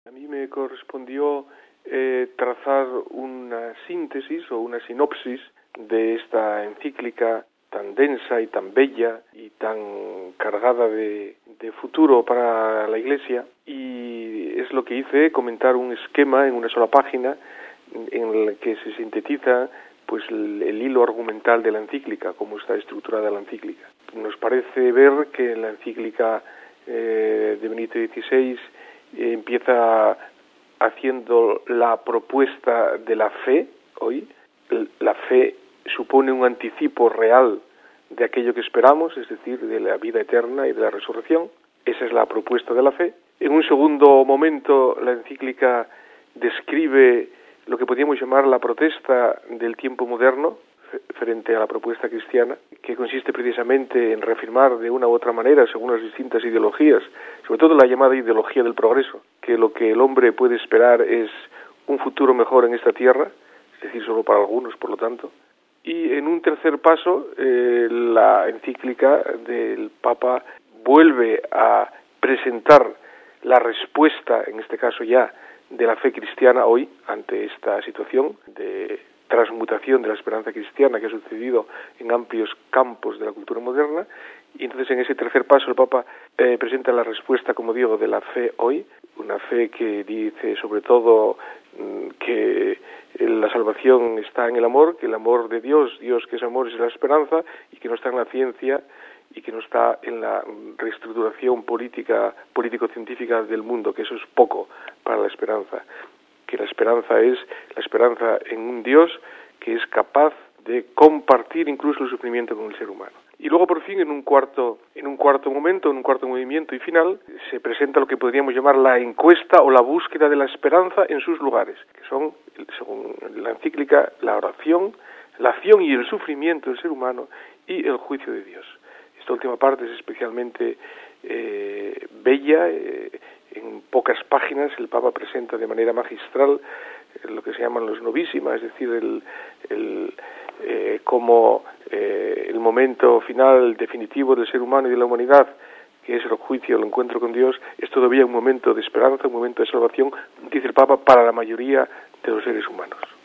A mí me correspondió trazar una síntesis o una sinopsis de esta encíclica tan densa y tan bella y tan cargada de futuro para la Iglesia, y es lo que hice, comentar un esquema en una sola página en el que se sintetiza pues el hilo argumental de la encíclica, cómo está estructurada la encíclica. Nos parece ver que la encíclica de Benedicto XVI empieza haciendo la propuesta de la fe hoy. La fe supone un anticipo real de aquello que esperamos, es decir, de la vida eterna y de la resurrección. Esa es la propuesta de la fe. En un segundo momento, la encíclica describe lo que podríamos llamar la protesta del tiempo moderno frente a la propuesta cristiana, que consiste precisamente en reafirmar de una u otra manera, según las distintas ideologías, sobre todo la llamada ideología del progreso, que lo que el hombre puede esperar es un futuro mejor en esta tierra, es decir, solo para algunos, por lo tanto. Y en un tercer paso, la encíclica del Papa vuelve a presentar la respuesta, en este caso ya, de la fe cristiana hoy, ante esta situación de transmutación de la esperanza cristiana que ha sucedido en amplios campos de la cultura moderna. Y entonces en ese tercer paso el Papa presenta la respuesta, como digo, de la fe hoy, una fe que dice sobre todo que la salvación está en el amor, que el amor de Dios que es amor, es la esperanza, y que no está en la ciencia y que no está en la reestructuración político-científica del mundo, que eso es poco para la esperanza, que la esperanza es la esperanza en un Dios que es capaz de compartir incluso el sufrimiento con el ser humano. Y luego, por fin, en un cuarto movimiento y final, se presenta lo que podríamos llamar la encuesta o la búsqueda de la esperanza en sus lugares, que son, según la encíclica, la oración, la acción y el sufrimiento del ser humano y el juicio de Dios. Esta última parte es especialmente bella. En pocas páginas el Papa presenta de manera magistral lo que se llaman los novísima, es decir, como el momento final definitivo del ser humano y de la humanidad, que es el juicio, el encuentro con Dios, es todavía un momento de esperanza, un momento de salvación, dice el Papa, para la mayoría de los seres humanos.